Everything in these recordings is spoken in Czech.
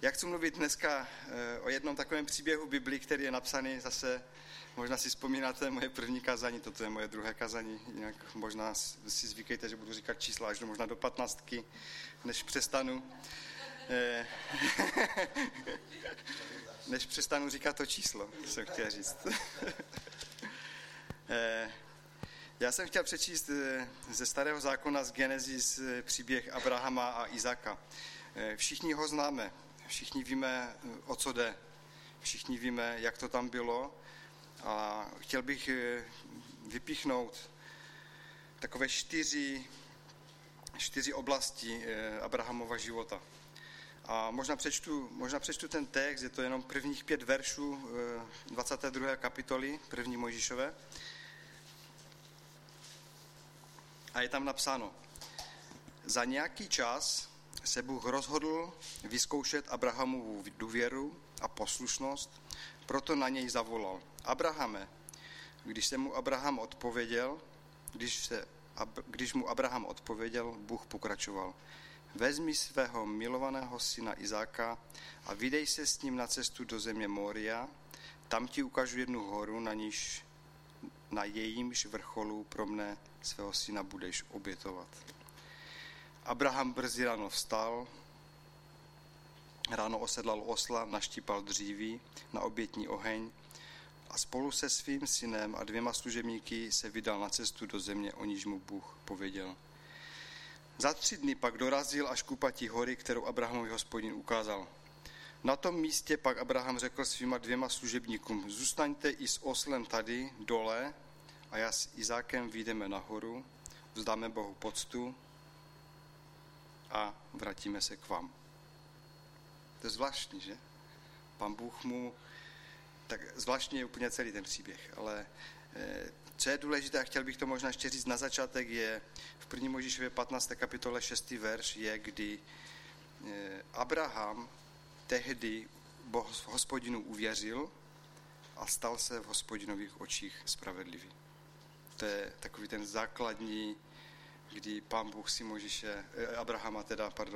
Já chci mluvit dneska o jednom takovém příběhu Biblii, který je napsaný zase, možná si vzpomínáte, moje první kazání, toto je moje druhé kazání, jinak možná si zvykejte, že budu říkat čísla až možná do 15, než přestanu. Než přestanu říkat to číslo, jsem chtěl říct. Já jsem chtěl přečíst ze Starého zákona z Genesis příběh Abrahama a Izáka. Všichni ho známe, všichni víme, o co jde, všichni víme, jak to tam bylo a chtěl bych vypíchnout takové čtyři oblasti Abrahamova života. A možná přečtu ten text, je to jenom prvních 5 veršů 22. kapitoly 1. Mojžíšové. A je tam napsáno: Za nějaký čas se Bůh rozhodl vyzkoušet Abrahamovu důvěru a poslušnost, proto na něj zavolal: Abrahame. Když mu Abraham odpověděl, Bůh pokračoval: Vezmi svého milovaného syna Izáka a vydej se s ním na cestu do země Moria, tam ti ukážu jednu horu, na jejímž vrcholu pro mne svého syna budeš obětovat. Abraham brzy ráno vstal, ráno osedlal osla, naštípal dříví na obětní oheň a spolu se svým synem a 2 služebníky se vydal na cestu do země, o níž mu Bůh pověděl. Za 3 dny pak dorazil až k úpatí hory, kterou Abrahamovi Hospodin ukázal. Na tom místě pak Abraham řekl svýma 2 služebníkům: Zůstaňte i s oslem tady dole a já s Izákem vyjdeme nahoru, vzdáme Bohu poctu a vrátíme se k vám. To je zvláštní, že? Pan Bůh mu... Tak zvláštní je úplně celý ten příběh, ale co je důležité, a chtěl bych to možná ještě říct na začátek, je v 1. Mojžíšově 15. kapitole 6. verš, je, kdy Abraham tehdy Hospodinu uvěřil a stal se v Hospodinových očích spravedlivý. To je takový ten základní, kdy Pán Bůh si Abrahama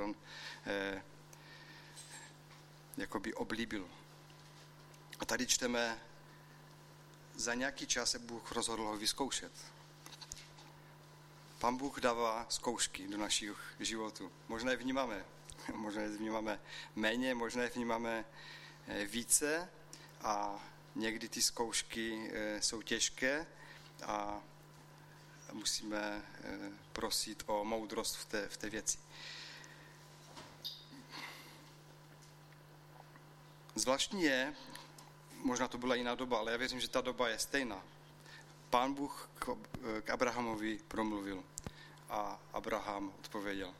jakoby oblíbil. A tady čteme: za nějaký čas se Bůh rozhodl ho vyzkoušet. Pán Bůh dává zkoušky do našich životů. Možná je vnímáme méně, možná je vnímáme více a někdy ty zkoušky jsou těžké a musíme prosit o moudrost v té věci. Zvláštní je, možná to byla jiná doba, ale já věřím, že ta doba je stejná. Pán Bůh k Abrahamovi promluvil a Abraham odpověděl.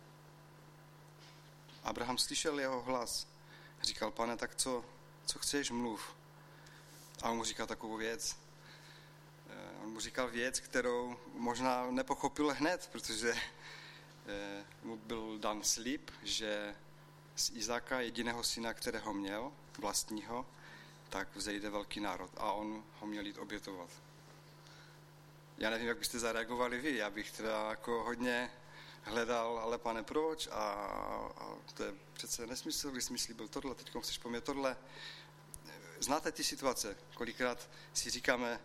Abraham slyšel jeho hlas. Říkal: Pane, tak co chceš, mluv. A on mu říkal takovou věc. On mu říkal věc, kterou možná nepochopil hned, protože mu byl dan slib, že z Izáka, jediného syna, kterého měl, vlastního, tak vzejde velký národ a on ho měl jít obětovat. Já nevím, jak byste zareagovali vy, já bych teda jako hodně hledal, ale Pane, proč? A to je přece nesmysl, když jsi mi slíbil tohle, teďkom chceš po mě tohle. Znáte ty situace, kolikrát si říkáme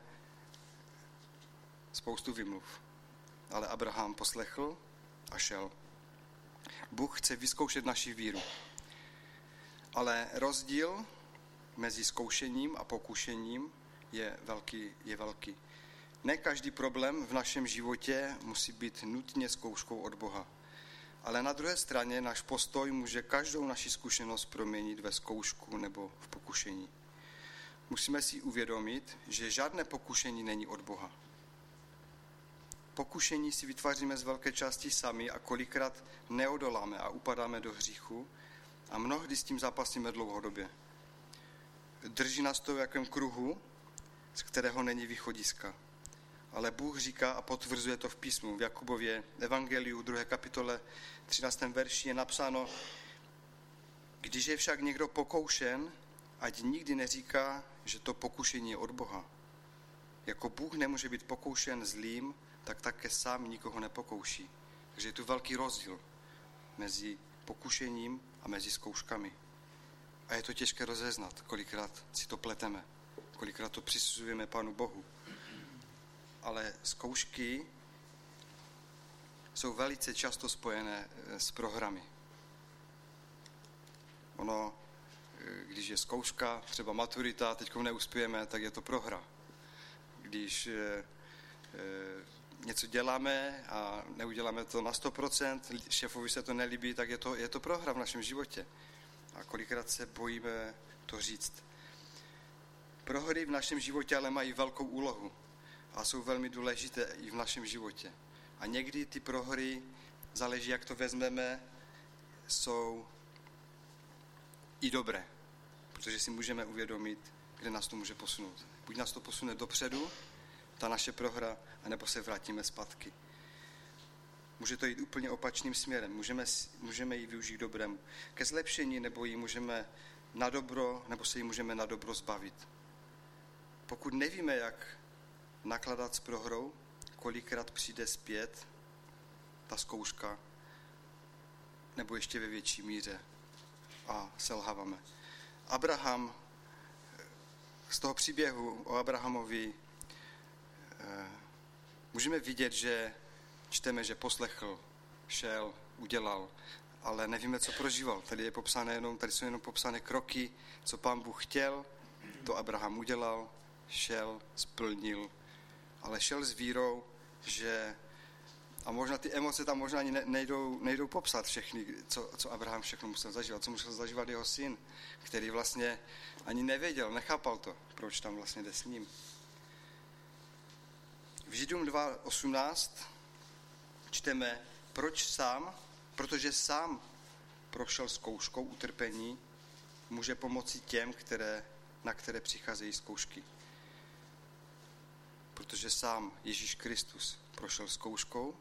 spoustu vymluv, ale Abraham poslechl a šel. Bůh chce vyzkoušet naši víru, ale rozdíl mezi zkoušením a pokušením je velký. Ne každý problém v našem životě musí být nutně zkouškou od Boha. Ale na druhé straně náš postoj může každou naši zkušenost proměnit ve zkoušku nebo v pokušení. Musíme si uvědomit, že žádné pokušení není od Boha. Pokušení si vytváříme z velké části sami a kolikrát neodoláme a upadáme do hříchu a mnohdy s tím zápasíme dlouhodobě. Drží nás to v jakém kruhu, z kterého není východiska. Ale Bůh říká a potvrzuje to v písmu. V Jakubově evangeliu 2. kapitole 13. verši je napsáno: Když je však někdo pokoušen, ať nikdy neříká, že to pokušení je od Boha. Jako Bůh nemůže být pokoušen zlým, tak také sám nikoho nepokouší. Takže je tu velký rozdíl mezi pokušením a mezi zkouškami. A je to těžké rozeznat, kolikrát si to pleteme, kolikrát to přisuzujeme Pánu Bohu. Ale zkoušky jsou velice často spojené s programy. Ono, když je zkouška, třeba maturita, teď neuspějeme, tak je to prohra. Když něco děláme a neuděláme to na 100%, šéfovi se to nelíbí, tak je to prohra v našem životě. A kolikrát se bojíme to říct. Prohry v našem životě ale mají velkou úlohu a jsou velmi důležité i v našem životě. A někdy ty prohry, záleží, jak to vezmeme, jsou i dobré, protože si můžeme uvědomit, kde nás to může posunout. Buď nás to posune dopředu, ta naše prohra, anebo se vrátíme zpátky. Může to jít úplně opačným směrem. Můžeme ji využít k dobrému. Ke zlepšení, nebo ji můžeme na dobro, nebo se ji můžeme na dobro zbavit. Pokud nevíme, jak nakladat s prohrou, kolikrát přijde zpět ta zkouška, nebo ještě ve větší míře a selháváme. Abraham, z toho příběhu o Abrahamovi můžeme vidět, že čteme, že poslechl, šel, udělal, ale nevíme, co prožíval. Tady jsou jenom popsané kroky, co Pán Bůh chtěl, to Abraham udělal, šel, splnil, ale šel s vírou, že a možná ty emoce tam možná ani nejdou popsat všechny, co Abraham všechno musel zažívat, co musel zažívat jeho syn, který vlastně ani nevěděl, nechápal to, proč tam vlastně jde s ním. V Židům 2.18 čteme, protože sám prošel zkouškou utrpení, může pomoci těm, na které přicházejí zkoušky. Protože sám Ježíš Kristus prošel zkouškou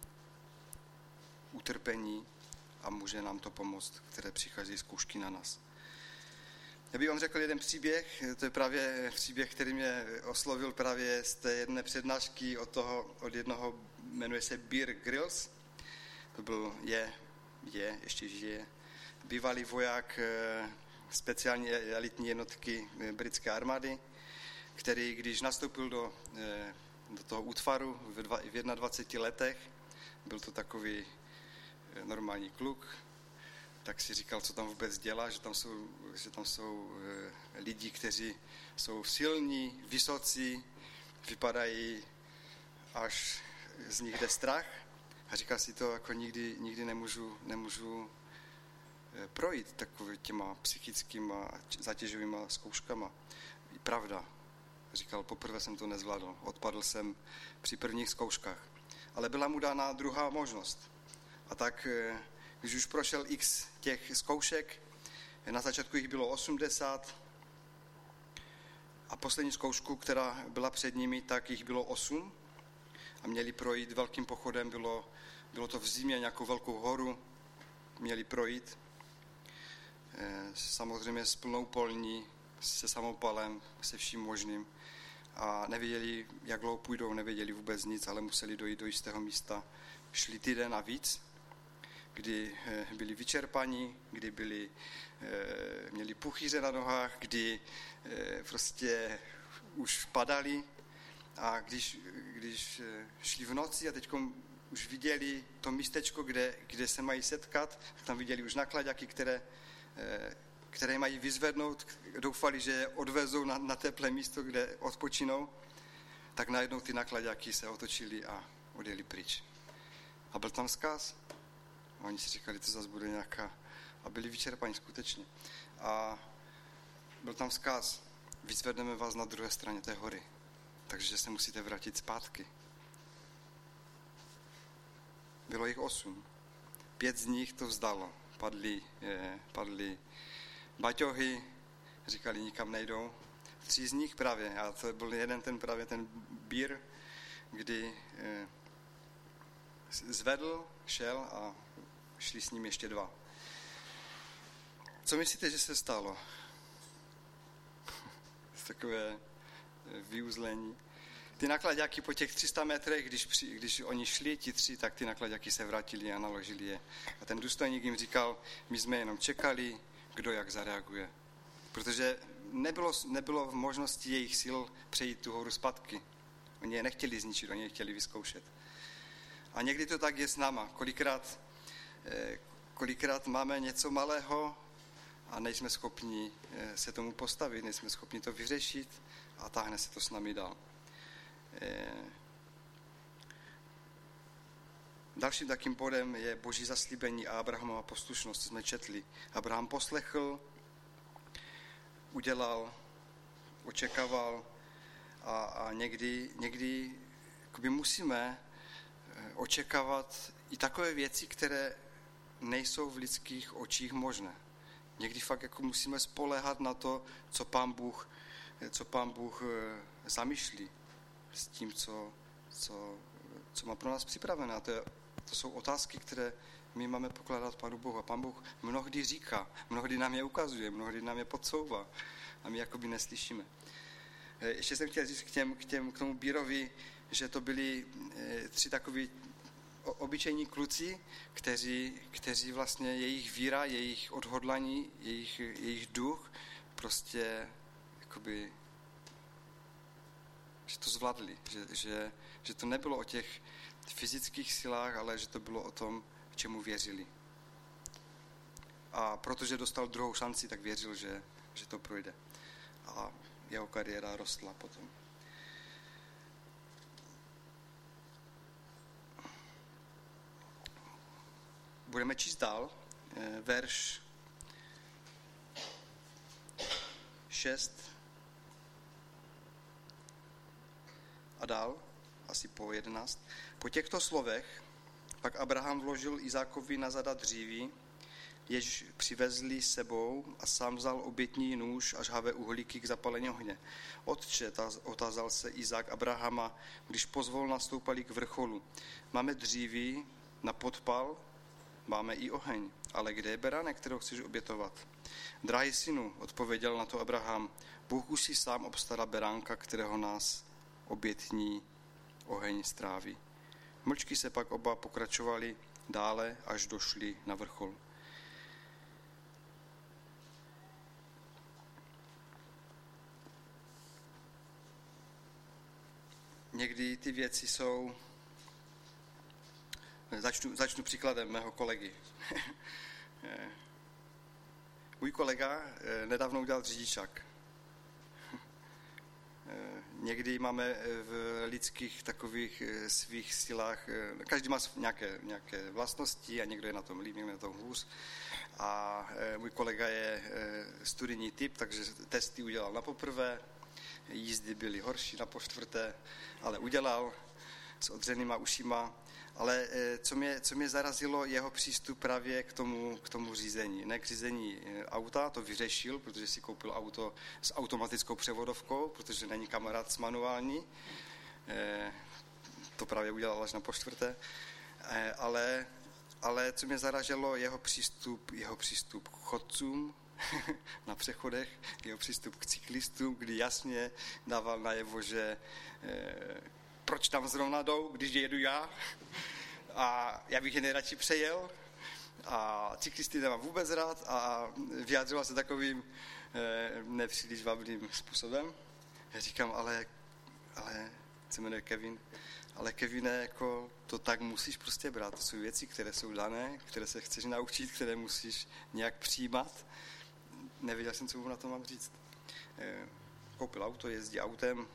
utrpení a může nám to pomoct, které přichází zkoušky na nás. Já bych vám řekl jeden příběh, to je právě příběh, který mě oslovil právě z té jedné přednášky od jednoho, jmenuje se Bear Grylls. To byl, ještě žije, bývalý voják speciální elitní jednotky britské armády, který, když nastoupil do toho útvaru v 21 letech, byl to takový normální kluk, tak si říkal, co tam vůbec dělá, že tam jsou lidi, kteří jsou silní, vysocí, vypadají, až z nich jde strach. A říkal si to, jako nikdy nemůžu projít takovými těma psychickýma zátěžovýma zkouškama. Pravda. Říkal, poprvé jsem to nezvládl. Odpadl jsem při prvních zkouškách. Ale byla mu dána druhá možnost. A tak, když už prošel x těch zkoušek, na začátku jich bylo 80 a poslední zkoušku, která byla před nimi, tak jich bylo 8 a měli projít velkým pochodem, bylo to v zimě, nějakou velkou horu měli projít. Samozřejmě s plnou polní, se samopalem, se vším možným. A nevěděli, jak dlouho půjdou, nevěděli vůbec nic, ale museli dojít do jistého místa. Šli týden a víc, kdy byli vyčerpaní, kdy měli puchýře na nohách, kdy prostě už padali. A když šli v noci a teď už viděli to místečko, kde se mají setkat, tam viděli už naklaďáky, které mají vyzvednout, doufali, že je odvezou na teplé místo, kde odpočinou, tak najednou ty naklaďáky se otočili a odjeli pryč. A byl tam vzkaz. A oni si říkali, to zase bude nějaká... A byli vyčerpaní skutečně. A byl tam vzkaz, vyzvedneme vás na druhé straně té hory, takže se musíte vrátit zpátky. Bylo jich 8. 5 z nich to vzdalo. Padli baťohy, říkali, nikam nejdou. 3 z nich právě, a to byl jeden ten Bear, kdy zvedl, šel a šli s ním ještě 2. Co myslíte, že se stalo? Takové vyuzlení. Ty naklaďáky po těch 300 metrech, když oni šli, ti 3, tak ty naklaďáky se vrátili a naložili je. A ten důstojník jim říkal, my jsme jenom čekali, kdo jak zareaguje. protože nebylo v možnosti jejich sil přejít tu horu zpátky. Oni je nechtěli zničit, oni je chtěli vyzkoušet. A někdy to tak je s náma. Kolikrát máme něco malého a nejsme schopni se tomu postavit, nejsme schopni to vyřešit a táhne se to s námi dál. Dalším takým bodem je Boží zaslíbení a Abrahamova poslušnost, co jsme četli. Abraham poslechl, udělal, očekával a někdy musíme očekávat i takové věci, které nejsou v lidských očích možné. Někdy fakt jako musíme spoléhat na to, co Pán Bůh zamýšlí s tím, co má pro nás připravené. A to jsou otázky, které my máme pokládat Pánu Bohu. A Pán Bůh mnohdy říká, mnohdy nám je ukazuje, mnohdy nám je podsouvá a my jakoby neslyšíme. Ještě jsem chtěl říct k tomu Bírovi, že to byli 3 takoví obyčejní kluci, kteří vlastně jejich víra, jejich odhodlání, jejich duch prostě jakoby, že to zvládli, že to nebylo o těch fyzických silách, ale že to bylo o tom, čemu věřili. A protože dostal druhou šanci, tak věřil, že to projde. A jeho kariéra rostla potom. Budeme číst dál, verš 6 a dál, asi po 11. Po těchto slovech pak Abraham vložil Izákovi na zada dříví, jež přivezli sebou a sám vzal obětní nůž a žhavé uhlíky k zapalení ohně. Otče, otázal se Izák Abrahama, když pozvol nastoupali k vrcholu. Máme dříví na podpal, máme i oheň, ale kde je beránek, kterou chceš obětovat? Drahý synu, odpověděl na to Abraham, Bůh už si sám obstará beránka, kterého nás obětní oheň stráví. Mlčky se pak oba pokračovali dále, až došli na vrchol. Někdy ty věci jsou... Začnu příkladem mého kolegy. Můj kolega nedávno udělal řidičák. Někdy máme v lidských takových svých silách, každý má nějaké vlastnosti a někdo je na tom líp, někdo je na tom hůř. A můj kolega je studijní typ, takže testy udělal na poprvé, jízdy byly horší na počtvrté, ale udělal s odřenýma ušima. Ale co mě zarazilo, jeho přístup právě k tomu řízení. Ne k řízení auta, to vyřešil, protože si koupil auto s automatickou převodovkou, protože není kamarád s manuální. To právě udělal až na počtvrté. Ale co mě zaraželo, jeho přístup k chodcům na přechodech, jeho přístup k cyklistům, kdy jasně dával najevo, že proč tam zrovna jdou, když jedu já a já bych je nejradši přejel a cyklisty nemám vůbec rád a vyjádřoval se takovým nepříliš vábným způsobem. Já říkám, ale se jmenuje Kevin, ale Kevine, jako to tak musíš prostě brát. To jsou věci, které jsou dané, které se chceš naučit, které musíš nějak přijímat. Nevěděl jsem, co mu na to mám říct. Koupil auto, jezdí autem.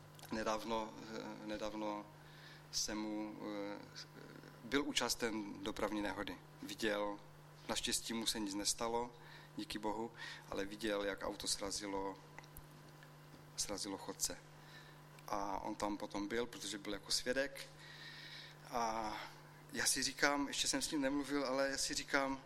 Nedávno jsem mu byl účasten dopravní nehody. Viděl, naštěstí mu se nic nestalo, díky Bohu, ale viděl, jak auto srazilo chodce. A on tam potom byl, protože byl jako svědek. A já si říkám, ještě jsem s ním nemluvil, ale já si říkám,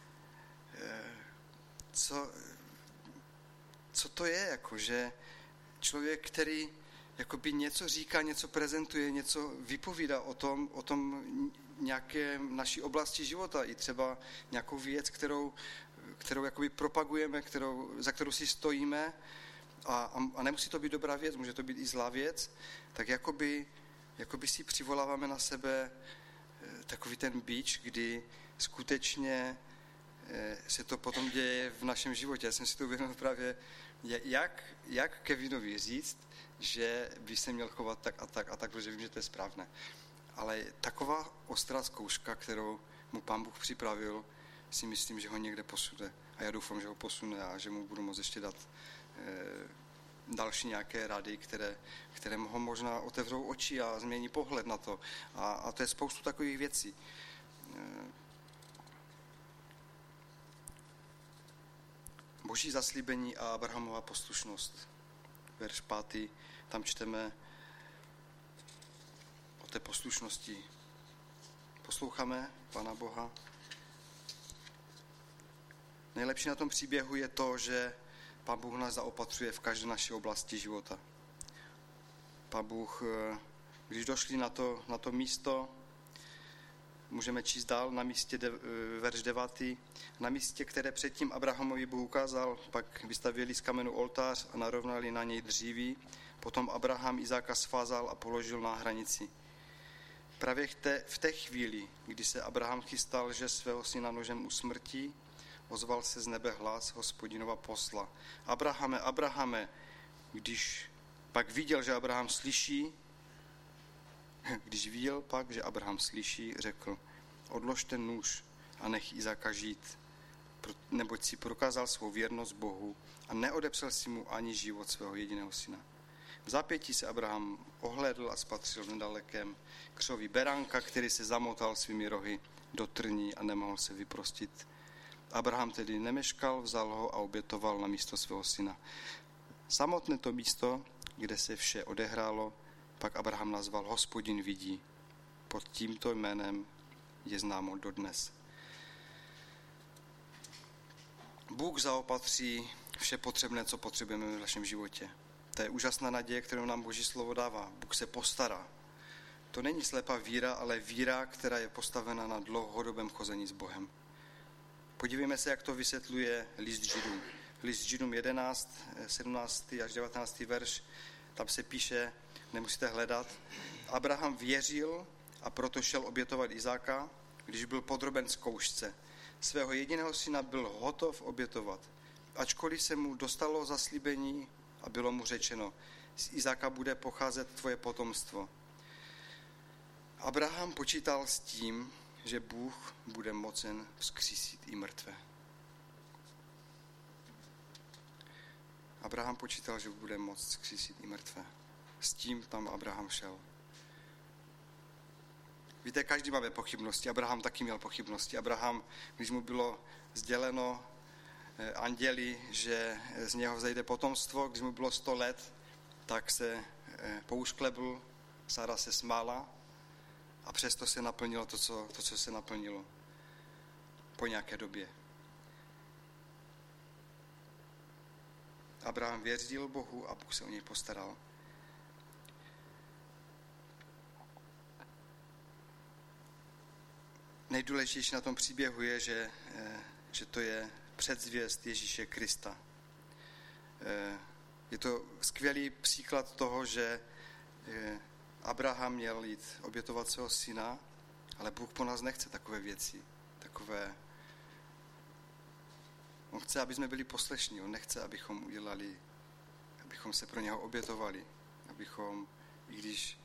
co to je, jako, že člověk, který jakoby něco říká, něco prezentuje, něco vypovídá o tom nějaké naší oblasti života, i třeba nějakou věc, kterou jakoby propagujeme, za kterou si stojíme a nemusí to být dobrá věc, může to být i zlá věc, tak jakoby si přivoláváme na sebe takový ten bič, kdy skutečně se to potom děje v našem životě. Já jsem si to uvědomil právě, jak Kevinovi říct, že by se měl chovat tak a tak, protože vím, že to je správné. Ale taková ostrá zkouška, kterou mu Pán Bůh připravil, si myslím, že ho někde posune. A já doufám, že ho posune a že mu budu moct ještě dát další nějaké rady, které mu ho možná otevřou oči a změní pohled na to. A to je spoustu takových věcí. Boží zaslíbení a Abrahamova poslušnost. Verš 5. Tam čteme o té poslušnosti. Posloucháme Pána Boha. Nejlepší na tom příběhu je to, že Pán Bůh nás zaopatřuje v každé naší oblasti života. Pán Bůh, když došli na to místo, můžeme číst dál na místě verš 9. Na místě, které předtím Abrahamovi Bůh ukázal, pak vystavěli z kamenu oltář a narovnali na něj dříví. Potom Abraham Izáka svázal a položil na hranici. Právě v té chvíli, kdy se Abraham chystal, že svého syna nožem usmrtí, ozval se z nebe hlas Hospodinova posla. Abrahame, Abrahame, když pak viděl, že Abraham slyší, řekl, odlož ten nůž a nech Izáka žít, neboť si prokázal svou věrnost Bohu a neodepřel si mu ani život svého jediného syna. V zápětí se Abraham ohlédl a spatřil v nedalekém křoví beránka, který se zamotal svými rohy do trní a nemohl se vyprostit. Abraham tedy nemeškal, vzal ho a obětoval na místo svého syna. Samotné to místo, kde se vše odehrálo, pak Abraham nazval Hospodin vidí. Pod tímto jménem je známo dodnes. Bůh zaopatří vše potřebné, co potřebujeme v našem životě. To je úžasná naděje, kterou nám Boží slovo dává. Bůh se postará. To není slepá víra, ale víra, která je postavena na dlouhodobém chození s Bohem. Podívejme se, jak to vysvětluje list Židům. List Židům 11, 17 až 19 verš, tam se píše, nemusíte hledat, Abraham věřil a proto šel obětovat Izáka, když byl podroben zkoušce. Svého jediného syna byl hotov obětovat. Ačkoliv se mu dostalo zaslíbení a bylo mu řečeno, z Izáka bude pocházet tvoje potomstvo. Abraham počítal s tím, že Bůh bude mocen vzkřísit i mrtvé. Abraham počítal, že bude moct vzkřísit i mrtvé. S tím tam Abraham šel. Víte, každý máme pochybnosti. Abraham taky měl pochybnosti. Abraham, když mu bylo sděleno anděli, že z něho vzejde potomstvo, když mu bylo 100 let, tak se poušklebl, Sara se smála a přesto se naplnilo to, co se naplnilo po nějaké době. Abraham věřil Bohu a Bůh se o něj postaral. Nejdůležitější na tom příběhu je, že to je předzvěst Ježíše Krista. Je to skvělý příklad toho, že Abraham měl jít obětovat svého syna, ale Bůh po nás nechce takové věci. On chce, aby jsme byli poslešní. On nechce, abychom se pro něho obětovali. I když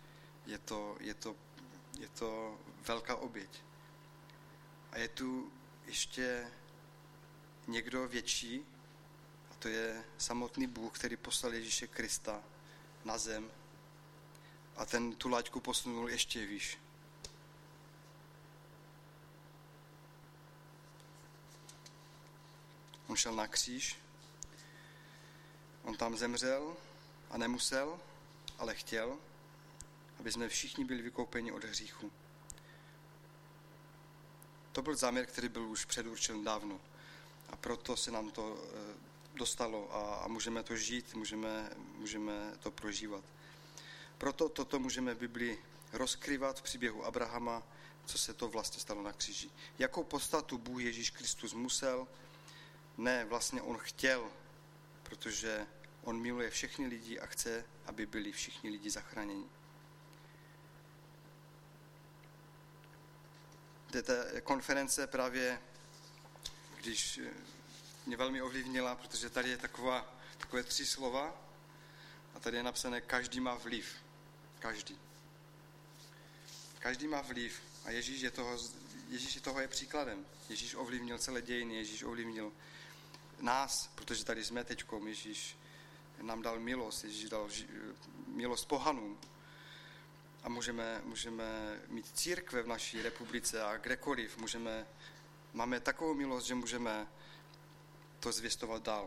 je to velká oběť. A je tu ještě někdo větší, a to je samotný Bůh, který poslal Ježíše Krista na zem a ten tu laťku posunul ještě výš. On šel na kříž, on tam zemřel a nemusel, ale chtěl, aby jsme všichni byli vykoupeni od hříchu. To byl záměr, který byl už předurčen dávno. A proto se nám to dostalo a můžeme to žít, můžeme to prožívat. Proto toto můžeme v Biblii rozkryvat v příběhu Abrahama, co se to vlastně stalo na kříži. Jakou podstatu Bůh Ježíš Kristus musel? Ne, vlastně on chtěl, protože on miluje všechny lidi a chce, aby byli všichni lidi zachráněni. Ta konference právě, když mě velmi ovlivnila, protože tady je takové 3 slova a tady je napsané každý má vliv. Každý. Každý má vliv a Ježíš toho je příkladem. Ježíš ovlivnil celé dějiny, Ježíš ovlivnil nás, protože tady jsme teďkom, Ježíš nám dal milost, Ježíš dal milost pohanům a můžeme mít církve v naší republice a kdekoliv, máme takovou milost, že můžeme to zvěstovat dál.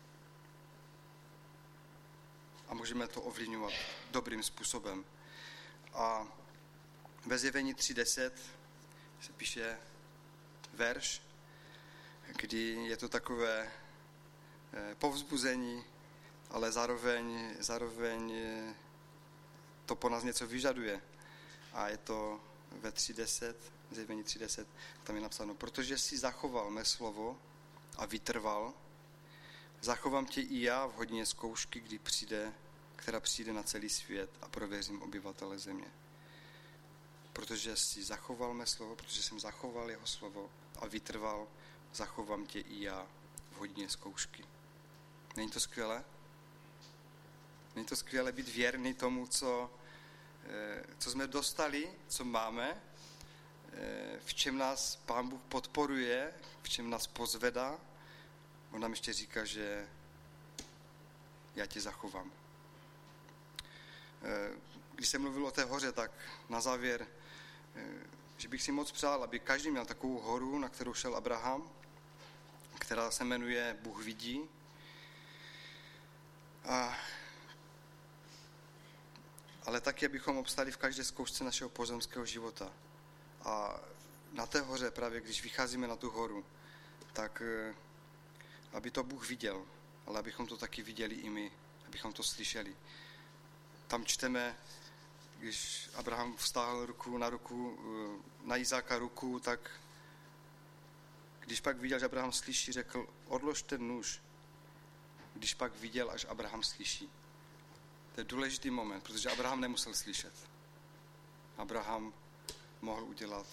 A můžeme to ovlivňovat dobrým způsobem. A ve Zjevení 3:10 se píše verš, kdy je to takové povzbuzení, ale zároveň to po nás něco vyžaduje. A je to ve 3:10, Zjevení 3:10, tam je napsáno, protože jsi zachoval mé slovo a vytrval, zachovám tě i já v hodině zkoušky, která přijde na celý svět a prověřím obyvatele země. Protože jsi zachoval mé slovo, protože jsem zachoval jeho slovo a vytrval, zachovám tě i já v hodině zkoušky. Není to skvělé? Není to skvělé být věrný tomu, co jsme dostali, co máme, v čem nás Pán Bůh podporuje, v čem nás pozvedá. On nám ještě říká, že já tě zachovám. Když jsem mluvil o té hoře, tak na závěr, že bych si moc přál, aby každý měl takovou horu, na kterou šel Abraham, která se jmenuje Bůh vidí. Ale taky, abychom obstáli v každé zkoušce našeho pozemského života. A na té hoře, právě když vycházíme na tu horu, tak aby to Bůh viděl, ale abychom to taky viděli i my, abychom to slyšeli. Tam čteme, když Abraham vztáhl ruku na Izáka ruku, tak když pak viděl, že Abraham slyší, řekl, odlož ten nůž. Když pak viděl, až Abraham slyší. To je důležitý moment, protože Abraham nemusel slyšet. Abraham mohl udělat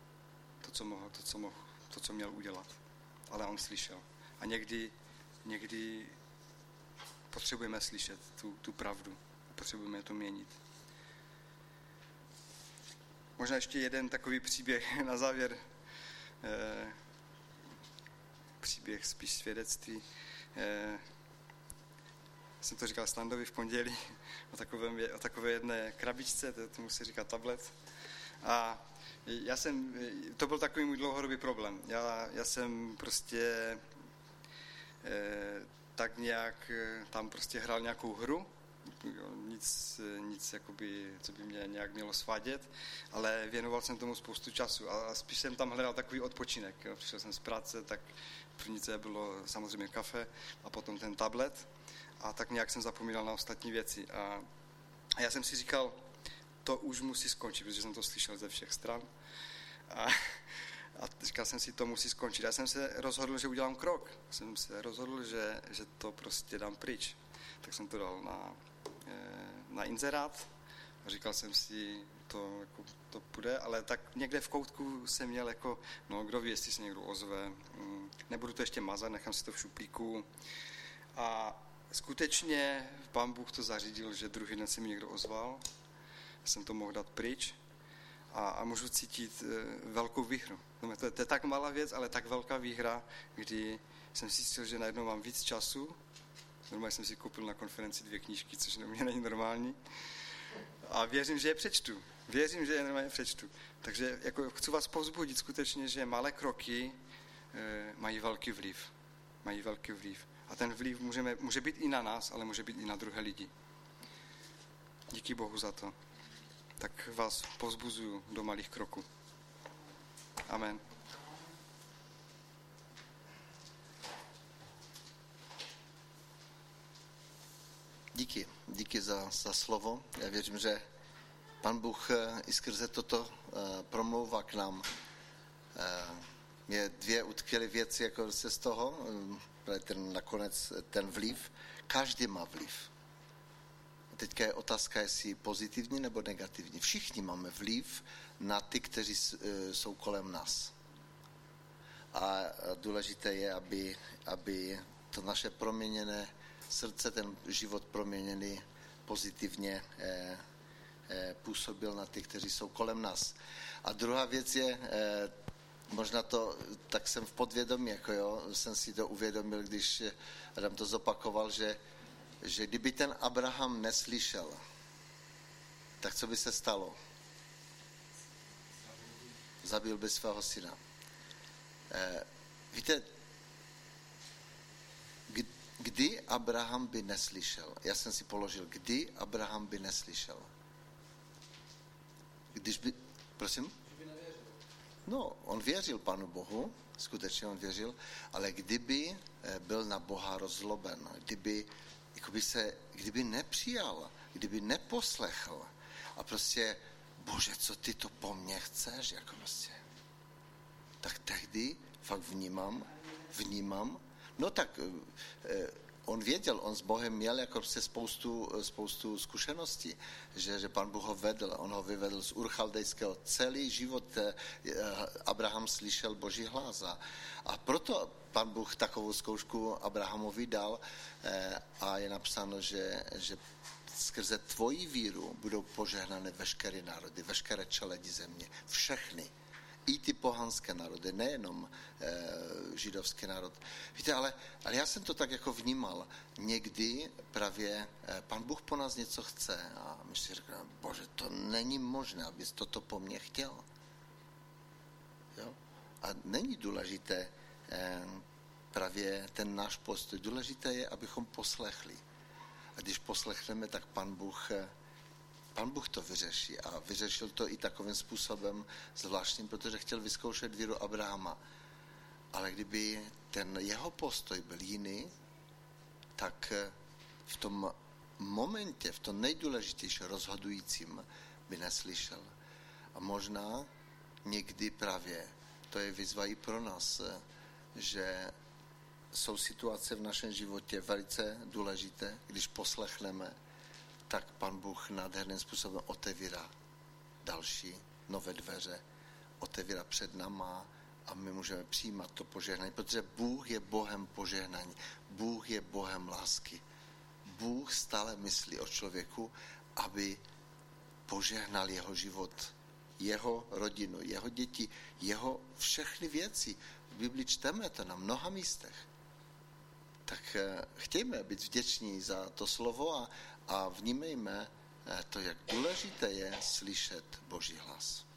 to, co měl udělat. Ale on slyšel. A někdy potřebujeme slyšet tu pravdu. Potřebujeme to měnit. Možná ještě jeden takový příběh na závěr. Příběh, spíš svědectví. Jsem to říkal Standovi v pondělí o takové jedné krabičce, tomu se říká tablet. A to byl takový můj dlouhodobý problém. Já jsem prostě tak nějak tam prostě hrál nějakou hru, nic jakoby, co by mě nějak mělo svádět, ale věnoval jsem tomu spoustu času a spíš jsem tam hledal takový odpočinek. Jo. Přišel jsem z práce, tak první bylo samozřejmě kafe a potom ten tablet a tak nějak jsem zapomínal na ostatní věci. A já jsem si říkal, to už musí skončit, protože jsem to slyšel ze všech stran. A říkal jsem si, to musí skončit. Já jsem se rozhodl, že udělám krok. Jsem se rozhodl, že to prostě dám pryč. Tak jsem to dal na inzerát a říkal jsem si, to půjde, ale tak někde v koutku jsem měl kdo ví, jestli se někdo ozve. Nebudu to ještě mazat, nechám si to v šuplíku. A skutečně Pán Bůh to zařídil, že druhý den se mi někdo ozval. Jsem to mohl dát pryč a můžu cítit velkou výhru. To je tak malá věc, ale tak velká výhra, kdy jsem zjistil, že najednou mám víc času. Normálně jsem si koupil na konferenci 2 knížky, což na mě není normální. A věřím, že je přečtu. Takže chci vás povzbudit skutečně, že malé kroky mají velký vliv. A ten vliv může být i na nás, ale může být i na druhé lidi. Díky Bohu za to. Tak vás povzbuzuju do malých kroků. Amen. Díky za slovo. Já věřím, že Pan Bůh i skrze toto promlouvá k nám. Mě 2 utkvěly věci se z toho, nakonec ten vliv. Každý má vliv. Teďka je otázka, jestli pozitivní nebo negativní. Všichni máme vliv na ty, kteří jsou kolem nás. a důležité je, aby to naše proměněné srdce, ten život proměněný pozitivně působil na ty, kteří jsou kolem nás. A druhá věc je, možná to, tak jsem v podvědomí, jsem si to uvědomil, když Adam to zopakoval, že kdyby ten Abraham neslyšel, tak co by se stalo? Zabil by svého syna. Víte, kdy Abraham by neslyšel? Já jsem si položil, kdy Abraham by neslyšel? Když by, prosím? No, on věřil Pánu Bohu, skutečně on věřil, ale kdyby byl na Boha rozloben, kdyby nepřijal, kdyby neposlechl a prostě, Bože, co ty to po mně chceš, tak tehdy fakt vnímám, no tak on věděl, on s Bohem měl spoustu zkušeností, že Pán Bůh ho vedl, on ho vyvedl z Ur-Chaldejského. Celý život Abraham slyšel Boží hlas a proto Pán Bůh takovou zkoušku Abrahamovi dal a je napsáno, že skrze tvoji víru budou požehnané veškeré národy, veškeré čeledi země, všechny. I ty pohanské národy, nejenom židovský národ. Víte, ale já jsem to tak jako vnímal. Někdy právě Pán Bůh po nás něco chce a my si říkáme, Bože, to není možné, abys toto po mně chtěl. Jo? A není důležité právě ten náš postoj. Důležité je, abychom poslechli. A když poslechneme, tak Pán Bůh to vyřeší a vyřešil to i takovým způsobem zvláštním, protože chtěl vyzkoušet víru Abrahama. Ale kdyby ten jeho postoj byl jiný, tak v tom momentě, v tom nejdůležitějším rozhodujícím by neslyšel. A možná někdy právě, to je výzva i pro nás, že jsou situace v našem životě velice důležité, když poslechneme, tak Pán Bůh nádherným způsobem otevírá další nové dveře, otevírá před náma a my můžeme přijímat to požehnání, protože Bůh je Bohem požehnání, Bůh je Bohem lásky. Bůh stále myslí o člověku, aby požehnal jeho život, jeho rodinu, jeho děti, jeho všechny věci. V Bibli čteme to na mnoha místech. Tak chtějme být vděční za to slovo a vnímejme to, jak důležité je slyšet Boží hlas.